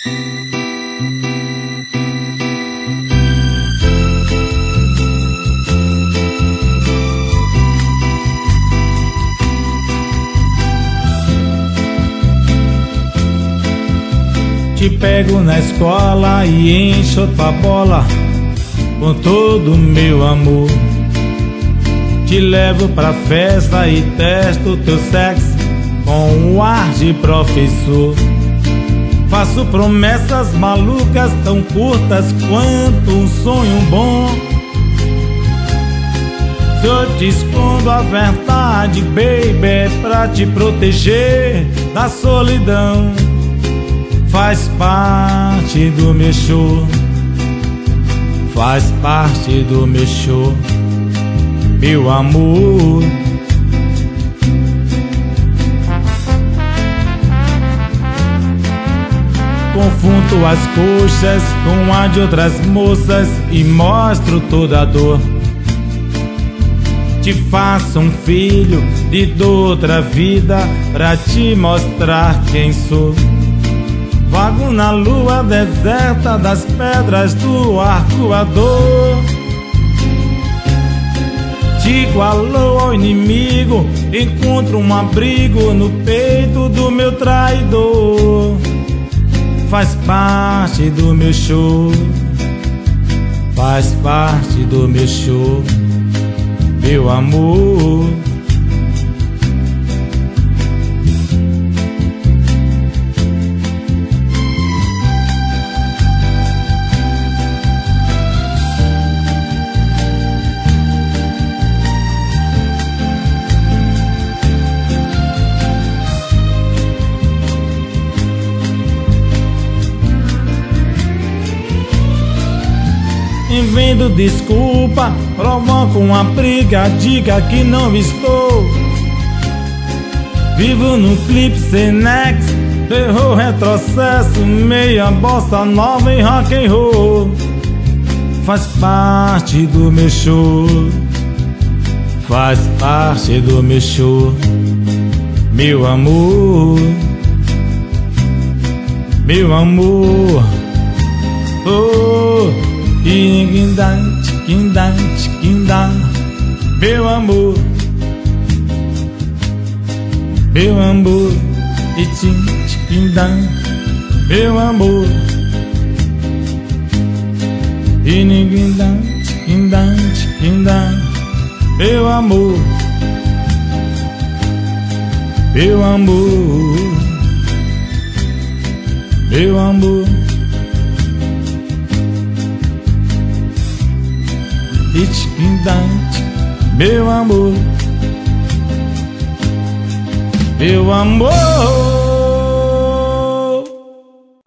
Te pego na escola e encho tua bola com todo o meu amor. Te levo pra festa e testo teu sexo com o ar de professor. Faço promessas malucas tão curtas quanto um sonho bom. Se eu te escondo a verdade, baby, é pra te proteger da solidão. Faz parte do meu show, faz parte do meu show, meu amor. Confundo as coxas com a de outras moças e mostro toda a dor. Te faço um filho de outra vida pra te mostrar quem sou. Vago na lua deserta das pedras do arcoador. Te igualou ao inimigo, encontro um abrigo no peito do meu traidor. Faz parte do meu show, faz parte do meu show, meu amor. Invento desculpa, provoco uma briga, diga que não estou. Vivo no clipe sem nexo, terror, retrocesso, meia bossa nova e rock and roll. Faz parte do meu show, faz parte do meu show, meu amor, meu amor. Oh, e guindá, meu amor, meu amor, e guindá, meu amor, e guindá, meu amor, meu amor, meu amor. Meu amor, meu amor.